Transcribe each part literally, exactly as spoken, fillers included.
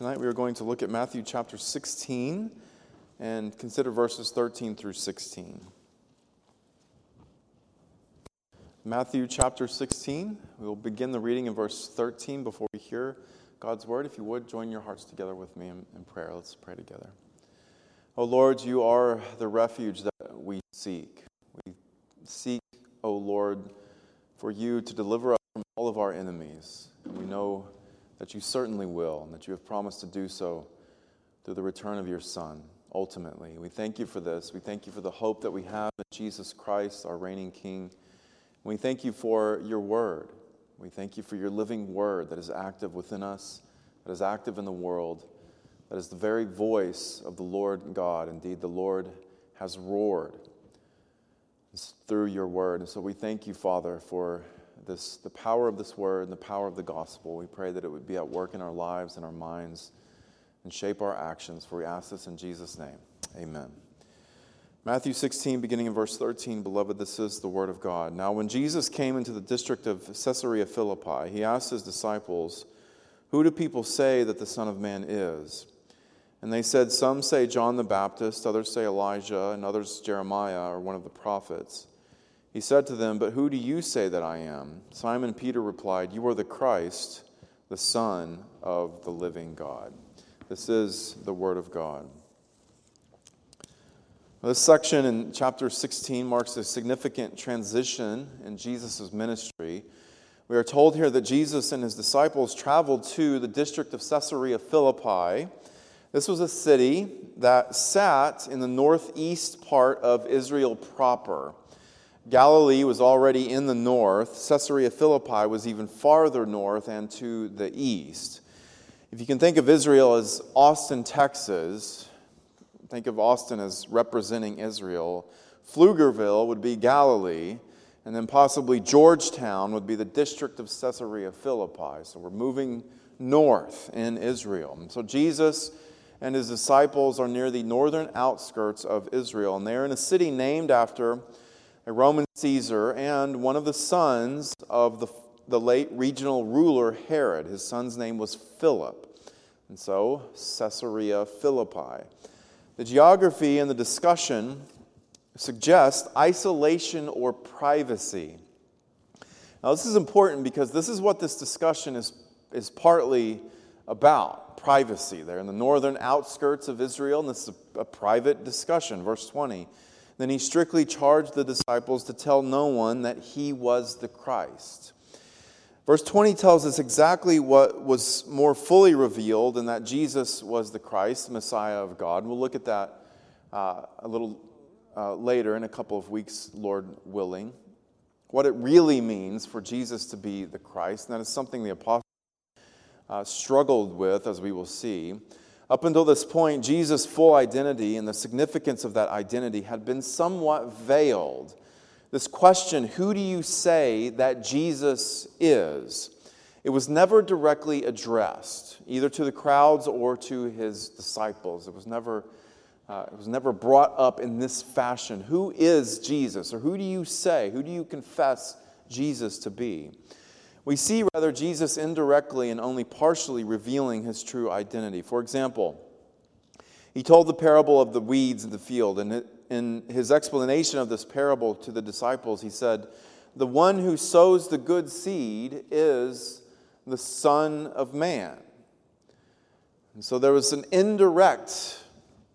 Tonight we are going to look at Matthew chapter sixteen and consider verses thirteen through sixteen. Matthew chapter sixteen, we will begin the reading in verse thirteen before we hear God's word. If you would, join your hearts together with me in, in prayer. Let's pray together. O Lord, you are the refuge that we seek. We seek, O Lord, for you to deliver us from all of our enemies. And we know that you certainly will, and that you have promised to do so through the return of your Son, ultimately. We thank you for this. We thank you for the hope that we have in Jesus Christ, our reigning King. We thank you for your word. We thank you for your living word that is active within us, that is active in the world, that is the very voice of the Lord God. Indeed, the Lord has roared through your word. And so we thank you, Father, for this, the power of this word and the power of the gospel. We pray that it would be at work in our lives and our minds and shape our actions. For we ask this in Jesus' name. Amen. Matthew sixteen, beginning in verse thirteen, Beloved, this is the word of God. Now when Jesus came into the district of Caesarea Philippi, he asked his disciples, Who do people say that the Son of Man is? And they said, Some say John the Baptist, others say Elijah, and others Jeremiah or one of the prophets. He said to them, But who do you say that I am? Simon Peter replied, You are the Christ, the Son of the living God. This is the word of God. This section in chapter sixteen marks a significant transition in Jesus' ministry. We are told here that Jesus and his disciples traveled to the district of Caesarea Philippi. This was a city that sat in the northeast part of Israel proper. Galilee was already in the north. Caesarea Philippi was even farther north and to the east. If you can think of Israel as Austin, Texas, think of Austin as representing Israel. Pflugerville would be Galilee, and then possibly Georgetown would be the district of Caesarea Philippi. So we're moving north in Israel. And so Jesus and his disciples are near the northern outskirts of Israel, and they're in a city named after a Roman Caesar and one of the sons of the, the late regional ruler Herod. His son's name was Philip, and so Caesarea Philippi. The geography and the discussion suggest isolation or privacy. Now, this is important because this is what this discussion is, is partly about, privacy. They're in the northern outskirts of Israel, and this is a, a private discussion. Verse twenty, Then he strictly charged the disciples to tell no one that he was the Christ. Verse twenty tells us exactly what was more fully revealed, and that Jesus was the Christ, the Messiah of God. We'll look at that uh, a little uh, later in a couple of weeks, Lord willing. What it really means for Jesus to be the Christ, and that is something the apostles uh, struggled with, as we will see. Up until this point, Jesus' full identity and the significance of that identity had been somewhat veiled. This question, who do you say that Jesus is? It was never directly addressed, either to the crowds or to his disciples. It was never, uh, it was never brought up in this fashion. Who is Jesus? Or who do you say? Who do you confess Jesus to be? We see, rather, Jesus indirectly and only partially revealing his true identity. For example, he told the parable of the weeds in the field, and it, in his explanation of this parable to the disciples, he said, The one who sows the good seed is the Son of Man. And so there was an indirect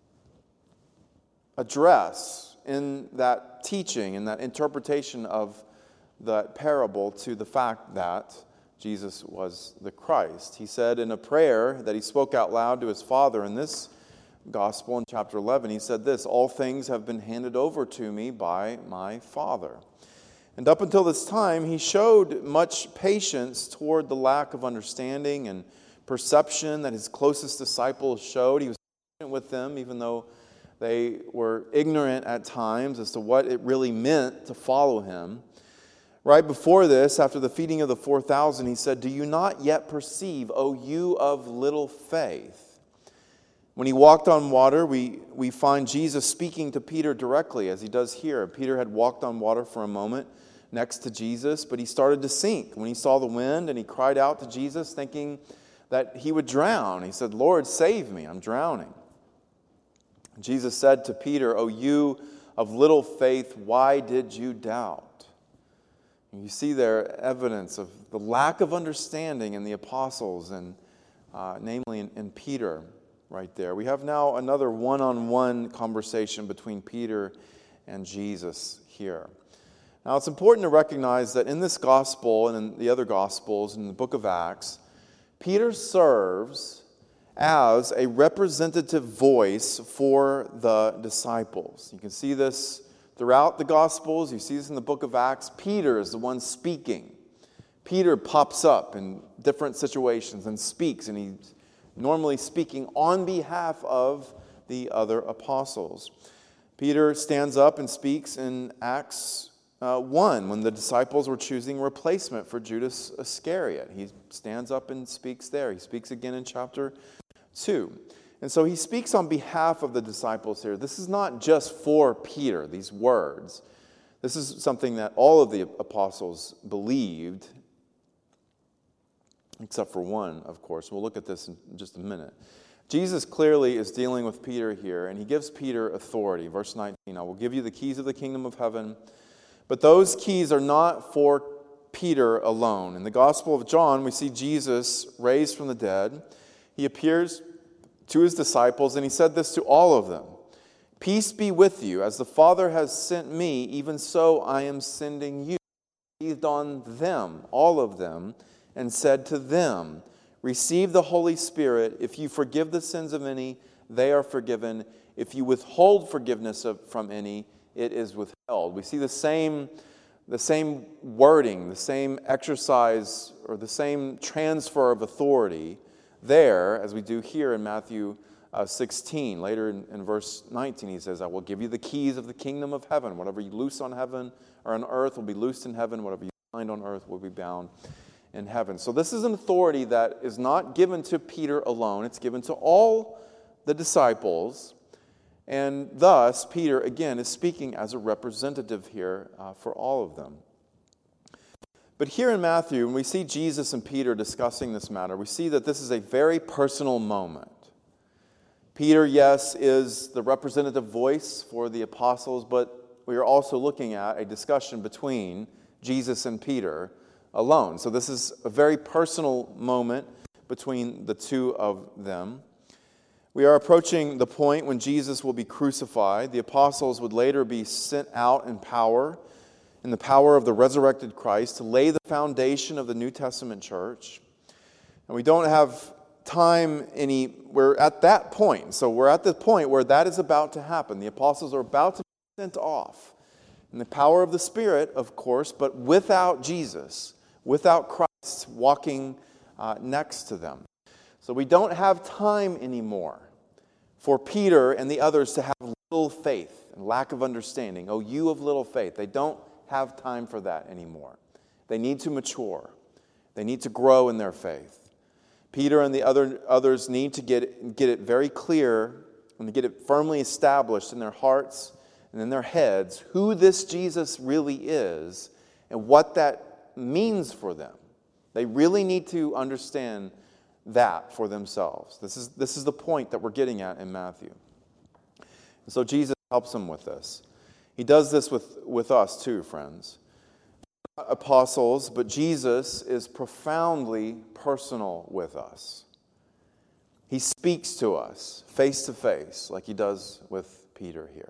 address in that teaching, in that interpretation of that parable to the fact that Jesus was the Christ. He said in a prayer that he spoke out loud to his Father in this Gospel in chapter eleven, he said this, All things have been handed over to me by my Father. And up until this time, he showed much patience toward the lack of understanding and perception that his closest disciples showed. He was patient with them, even though they were ignorant at times as to what it really meant to follow him. Right before this, after the feeding of the four thousand, he said, Do you not yet perceive, O you of little faith? When he walked on water, we, we find Jesus speaking to Peter directly, as he does here. Peter had walked on water for a moment next to Jesus, but he started to sink when he saw the wind, and he cried out to Jesus, thinking that he would drown. He said, Lord, save me, I'm drowning. Jesus said to Peter, O you of little faith, why did you doubt? And you see there evidence of the lack of understanding in the apostles, and uh, namely in, in Peter right there. We have now another one-on-one conversation between Peter and Jesus here. Now it's important to recognize that in this gospel and in the other gospels, in the book of Acts, Peter serves as a representative voice for the disciples. You can see this throughout the Gospels. You see this in the book of Acts. Peter is the one speaking. Peter pops up in different situations and speaks, and he's normally speaking on behalf of the other apostles. Peter stands up and speaks in Acts uh, one when the disciples were choosing replacement for Judas Iscariot. He stands up and speaks there. He speaks again in chapter two. And so he speaks on behalf of the disciples here. This is not just for Peter, these words. This is something that all of the apostles believed, except for one, of course. We'll look at this in just a minute. Jesus clearly is dealing with Peter here, and he gives Peter authority. Verse nineteen, I will give you the keys of the kingdom of heaven. But those keys are not for Peter alone. In the Gospel of John, we see Jesus raised from the dead. He appears to his disciples, and he said this to all of them. Peace be with you. As the Father has sent me, even so I am sending you. He breathed on them, all of them, and said to them, receive the Holy Spirit. If you forgive the sins of any, they are forgiven. If you withhold forgiveness of, from any, it is withheld. We see the same, the same wording, the same exercise, or the same transfer of authority there, as we do here in Matthew uh, sixteen. Later in, in verse nineteen, he says, I will give you the keys of the kingdom of heaven. Whatever you loose on heaven or on earth will be loosed in heaven. Whatever you bind on earth will be bound in heaven. So this is an authority that is not given to Peter alone. It's given to all the disciples. And thus, Peter, again, is speaking as a representative here uh, for all of them. But here in Matthew, when we see Jesus and Peter discussing this matter, we see that this is a very personal moment. Peter, yes, is the representative voice for the apostles, but we are also looking at a discussion between Jesus and Peter alone. So this is a very personal moment between the two of them. We are approaching the point when Jesus will be crucified. The apostles would later be sent out in power, in the power of the resurrected Christ, to lay the foundation of the New Testament church. And we don't have time any, we're at that point. So we're at the point where that is about to happen. The apostles are about to be sent off in the power of the Spirit, of course, but without Jesus, without Christ walking uh, next to them. So we don't have time anymore for Peter and the others to have little faith and lack of understanding. Oh, you of little faith. They don't have time for that anymore. They need to mature. They need to grow in their faith. Peter and the other others need to get, get it very clear and to get it firmly established in their hearts and in their heads who this Jesus really is and what that means for them. They really need to understand that for themselves. This is, this is the point that we're getting at in Matthew. And so Jesus helps them with this. He does this with, with us too, friends. Not apostles, but Jesus is profoundly personal with us. He speaks to us face to face like he does with Peter here.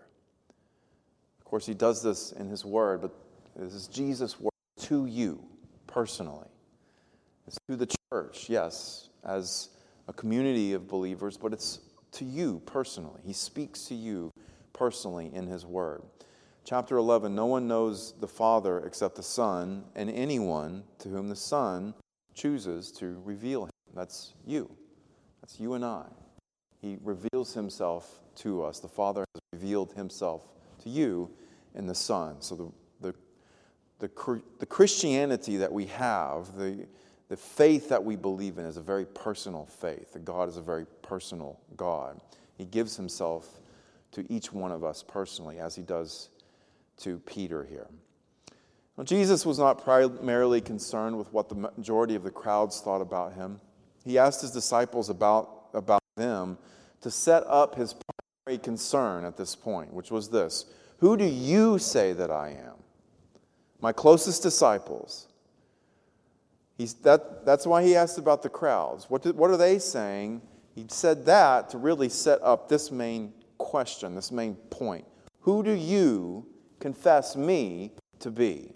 Of course, he does this in his word, but this is Jesus' word to you personally. It's to the church, yes, as a community of believers, but it's to you personally. He speaks to you personally in his word. Chapter eleven, no one knows the Father except the Son, and anyone to whom the Son chooses to reveal him. That's you. That's you and I. He reveals himself to us. The Father has revealed himself to you in the Son. So the the the, the Christianity that we have, the The faith that we believe in is a very personal faith. That God is a very personal God. He gives himself to each one of us personally, as he does to Peter here. Now, Jesus was not primarily concerned with what the majority of the crowds thought about him. he asked his disciples about, about them to set up his primary concern at this point, which was this: who do you say that I am? My closest disciples. He's, that, that's why he asked about the crowds. What, did, what are they saying? He said that to really set up this main question, this main point. Who do you confess me to be?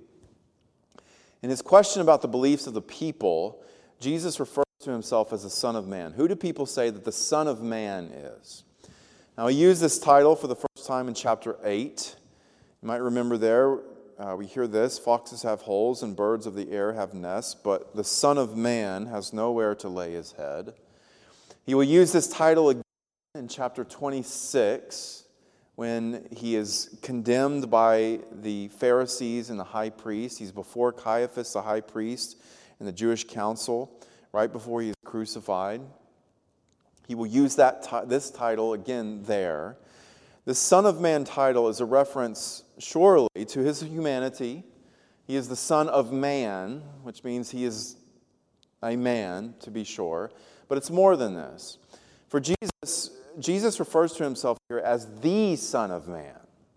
In his question about the beliefs of the people, Jesus refers to himself as the Son of Man. Who do people say that the Son of Man is? Now, he used this title for the first time in chapter eight. You might remember there, uh, we hear this: foxes have holes and birds of the air have nests, but the Son of Man has nowhere to lay his head. He will use this title again in chapter twenty-six, when he is condemned by the Pharisees and the high priest. He's before Caiaphas, the high priest, and the Jewish council, right before he is crucified. He will use that ti- this title again there. The Son of Man title is a reference, surely, to his humanity. He is the Son of Man, which means he is a man, to be sure. But it's more than this. For Jesus, Jesus refers to himself here as the Son of Man.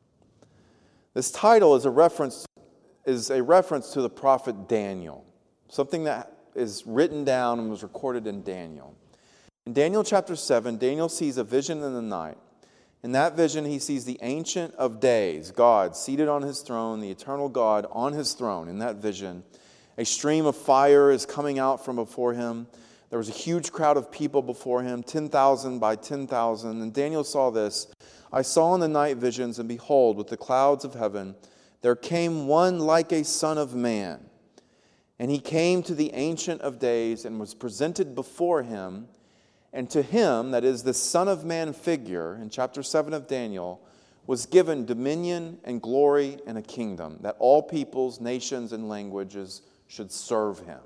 This title is a reference, is a reference to the prophet Daniel, something that is written down and was recorded in Daniel. In Daniel chapter seven, Daniel sees a vision in the night. In that vision, he sees the Ancient of Days, God, seated on his throne, the eternal God on his throne. In that vision, a stream of fire is coming out from before him. There was a huge crowd of people before him, ten thousand by ten thousand. And Daniel saw this: I saw in the night visions, and behold, with the clouds of heaven, there came one like a son of man. And he came to the Ancient of Days and was presented before him. And to him, that is the Son of Man figure, in chapter seven of Daniel, was given dominion and glory and a kingdom, that all peoples, nations, and languages should serve him.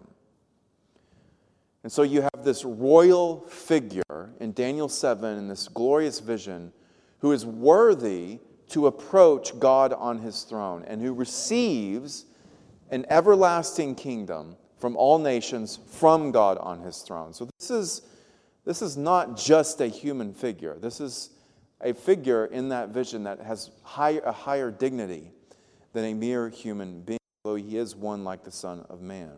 And so you have this royal figure in Daniel seven, in this glorious vision, who is worthy to approach God on his throne and who receives an everlasting kingdom from all nations from God on his throne. So this is, this is not just a human figure. This is a figure in that vision that has high, a higher dignity than a mere human being, though he is one like the Son of Man.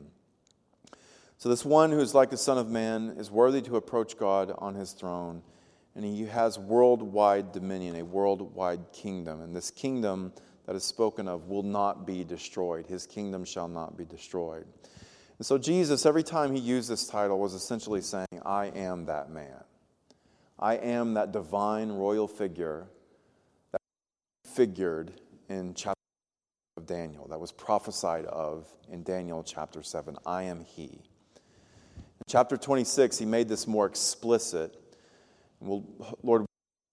So this one who is like the Son of Man is worthy to approach God on his throne, and he has worldwide dominion, a worldwide kingdom. And this kingdom that is spoken of will not be destroyed. His kingdom shall not be destroyed. And so Jesus, every time he used this title, was essentially saying, I am that man. I am that divine royal figure that figured in chapter of Daniel, that was prophesied of in Daniel chapter seven. I am he. In chapter twenty-six, he made this more explicit. We'll, Lord,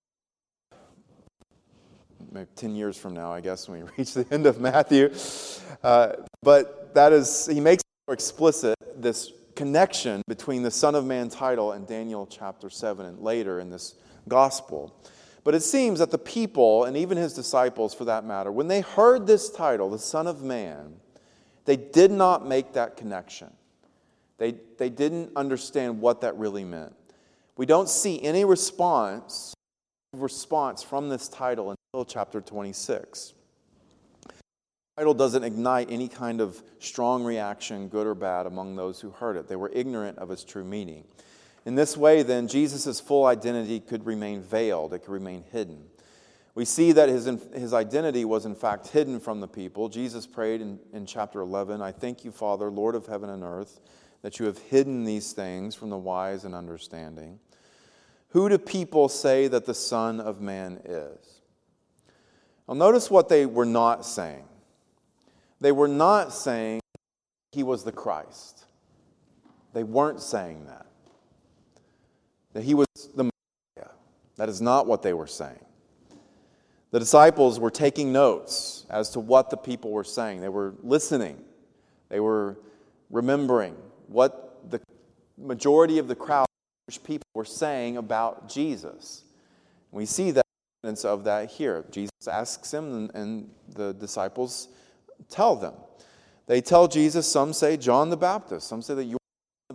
maybe ten years from now, I guess, when we reach the end of Matthew. Uh, but that is, he makes it more explicit, this connection between the Son of Man title and Daniel chapter seven and later in this gospel. But it seems that the people, and even his disciples for that matter, when they heard this title, the Son of Man, they did not make that connection. They, they didn't understand what that really meant. We don't see any response, response from this title until chapter twenty-six. The title doesn't ignite any kind of strong reaction, good or bad, among those who heard it. They were ignorant of its true meaning. In this way, then, Jesus' full identity could remain veiled. It could remain hidden. We see that his, his identity was in fact hidden from the people. Jesus prayed in, in chapter eleven, I thank you, Father, Lord of heaven and earth, that you have hidden these things from the wise and understanding. Who do people say that the Son of Man is? Now notice what they were not saying. They were not saying he was the Christ. They weren't saying that. That he was the Messiah. That is not what they were saying. The disciples were taking notes as to what the people were saying. They were listening. They were remembering what the majority of the crowd people were saying about Jesus. We see that evidence of that here. Jesus asks him, and, and the disciples tell them. They tell Jesus, some say John the Baptist, some say that you are the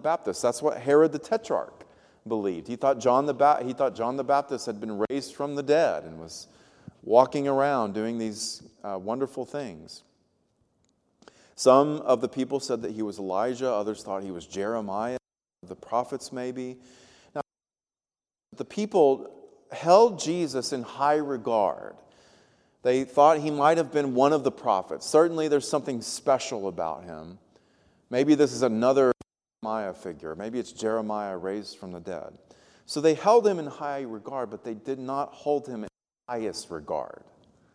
Baptist. That's what Herod the Tetrarch believed. He thought John the ba- he thought John the Baptist had been raised from the dead and was walking around doing these uh, wonderful things. Some of the people said that he was Elijah. Others thought he was Jeremiah, the prophets maybe. Now, the people held Jesus in high regard. They thought he might have been one of the prophets. Certainly there's something special about him. Maybe this is another Jeremiah figure. Maybe it's Jeremiah raised from the dead. So they held him in high regard, but they did not hold him in highest regard.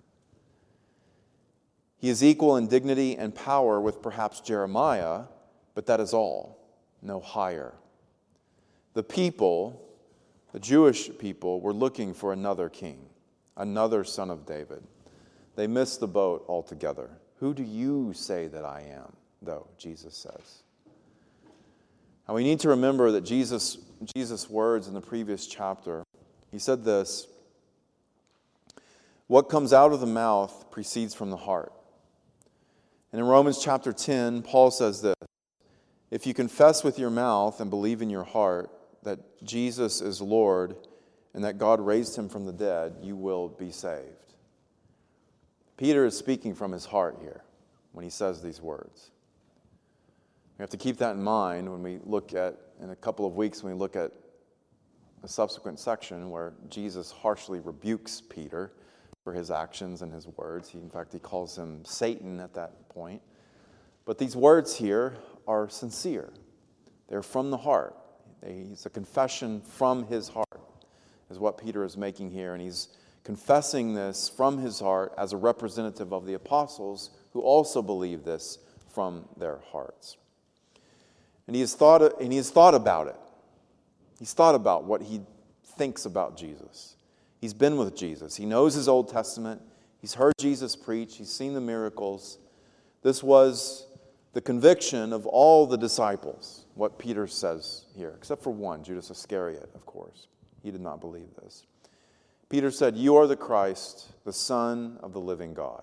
He is equal in dignity and power with perhaps Jeremiah, but that is all, no higher. The people, the Jewish people, were looking for another king, another son of David. They missed the boat altogether. Who do you say that I am, though, Jesus says. Now we need to remember that Jesus, Jesus' words in the previous chapter, he said this, what comes out of the mouth proceeds from the heart. And in Romans chapter ten, Paul says this, if you confess with your mouth and believe in your heart that Jesus is Lord and that God raised him from the dead, you will be saved. Peter is speaking from his heart here when he says these words. We have to keep that in mind when we look at, in a couple of weeks, when we look at a subsequent section where Jesus harshly rebukes Peter for his actions and his words. He, in fact, he calls him Satan at that point. But these words here are sincere. They're from the heart. It's a confession from his heart, is what Peter is making here. And he's confessing this from his heart as a representative of the apostles who also believe this from their hearts. And he has thought, and he has thought about it. He's thought about what he thinks about Jesus. He's been with Jesus. He knows his Old Testament. He's heard Jesus preach. He's seen the miracles. This was the conviction of all the disciples, what Peter says here, except for one, Judas Iscariot, of course. He did not believe this. Peter said, you are the Christ, the Son of the living God.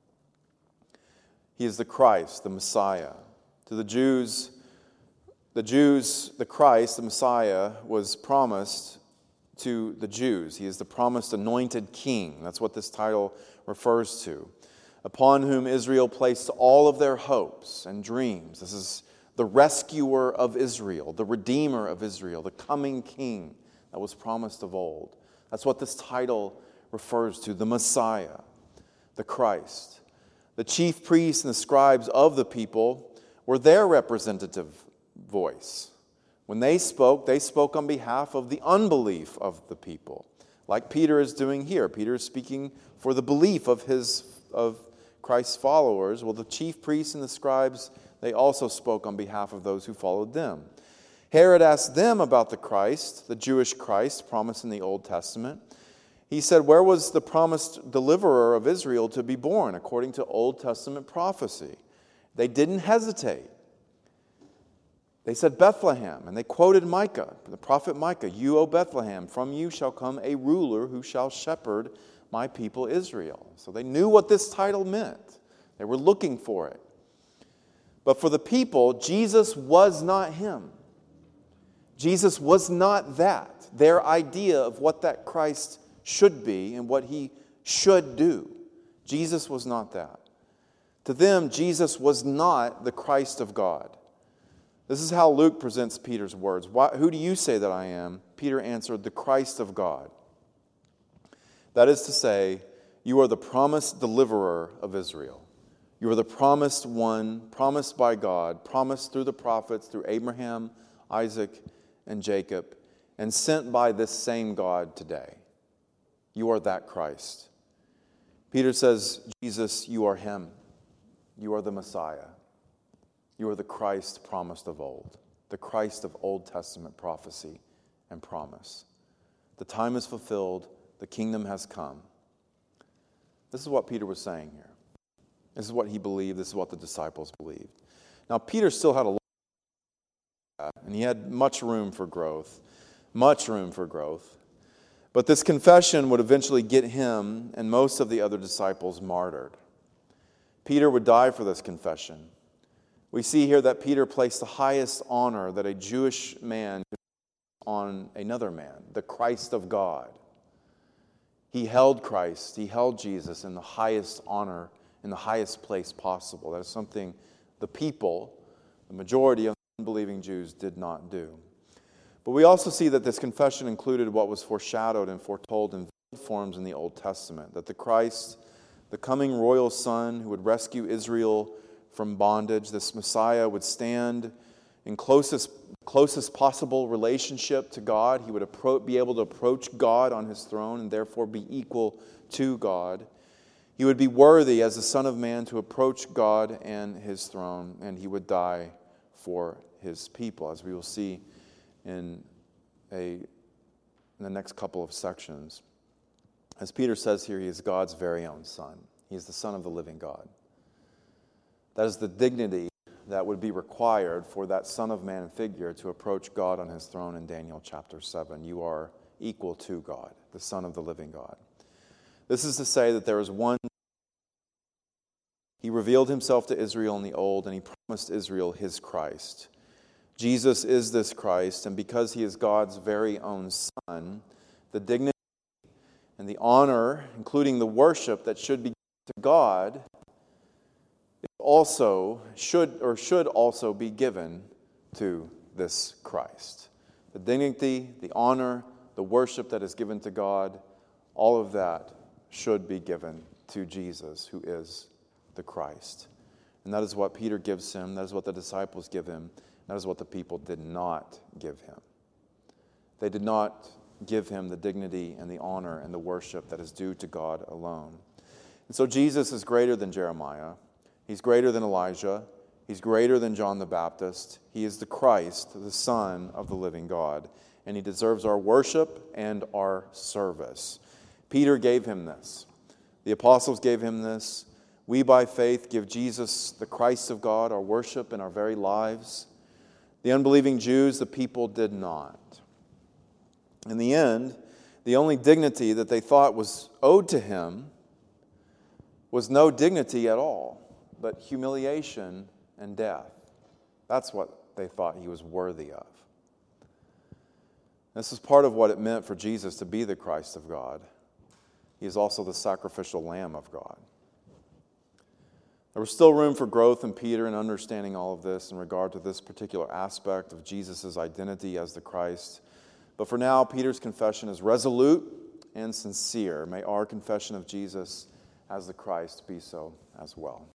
He is the Christ, the Messiah. To the Jews, the Jews, the Christ, the Messiah, was promised to the Jews. He is the promised anointed king. That's what this title refers to. Upon whom Israel placed all of their hopes and dreams. This is the rescuer of Israel, the redeemer of Israel, the coming king that was promised of old. That's what this title refers to, the Messiah, the Christ. The chief priests and the scribes of the people were their representative voice. When they spoke, they spoke on behalf of the unbelief of the people, like Peter is doing here. Peter is speaking for the belief of his of Christ's followers. Well, the chief priests and the scribes, they also spoke on behalf of those who followed them. Herod asked them about the Christ, the Jewish Christ promised in the Old Testament. He said, where was the promised deliverer of Israel to be born, according to Old Testament prophecy? They didn't hesitate. They said Bethlehem, and they quoted Micah, the prophet Micah, you, O Bethlehem, from you shall come a ruler who shall shepherd my people Israel. So they knew what this title meant. They were looking for it. But for the people, Jesus was not him. Jesus was not that. Their idea of what that Christ should be and what he should do. Jesus was not that. To them, Jesus was not the Christ of God. This is how Luke presents Peter's words. Why, who do you say that I am? Peter answered, the Christ of God. That is to say, you are the promised deliverer of Israel. You are the promised one, promised by God, promised through the prophets, through Abraham, Isaac, and Jacob, and sent by this same God today. You are that Christ. Peter says, Jesus, you are him. You are the Messiah. You are the Christ promised of old, the Christ of Old Testament prophecy and promise. The time is fulfilled. The kingdom has come. This is what Peter was saying here. This is what he believed. This is what the disciples believed. Now, Peter still had a lot, and he had much room for growth, much room for growth. But this confession would eventually get him and most of the other disciples martyred. Peter would die for this confession. We see here that Peter placed the highest honor that a Jewish man could on another man, the Christ of God. He held Christ, he held Jesus in the highest honor, in the highest place possible. That is something the people, the majority of unbelieving Jews, did not do. But we also see that this confession included what was foreshadowed and foretold in forms in the Old Testament, that the Christ, the coming royal Son who would rescue Israel from bondage, this Messiah would stand in closest closest possible relationship to God. He would appro- be able to approach God on his throne and therefore be equal to God. He would be worthy as the Son of Man to approach God and his throne, and he would die for his people, as we will see in, a, in the next couple of sections. As Peter says here, he is God's very own Son. He is the Son of the living God. That is the dignity that would be required for that Son of Man figure to approach God on his throne in Daniel chapter seven. You are equal to God, the Son of the living God. This is to say that there is one. He revealed himself to Israel in the old, and he promised Israel his Christ. Jesus is this Christ, and because he is God's very own Son, the dignity and the honor, including the worship that should be given to God, also should or should also be given to this Christ. The dignity, the honor, the worship that is given to God, all of that should be given to Jesus, who is the Christ. And that is what Peter gives him, that is what the disciples give him, that is what the people did not give him. They did not give him the dignity and the honor and the worship that is due to God alone. And so Jesus is greater than Jeremiah. He's greater than Elijah. He's greater than John the Baptist. He is the Christ, the Son of the living God. And he deserves our worship and our service. Peter gave him this. The apostles gave him this. We, by faith, give Jesus, the Christ of God, our worship and our very lives. The unbelieving Jews, the people, did not. In the end, the only dignity that they thought was owed to him was no dignity at all, but humiliation and death. That's what they thought he was worthy of. This is part of what it meant for Jesus to be the Christ of God. He is also the sacrificial Lamb of God. There was still room for growth in Peter in understanding all of this in regard to this particular aspect of Jesus' identity as the Christ. But for now, Peter's confession is resolute and sincere. May our confession of Jesus as the Christ be so as well.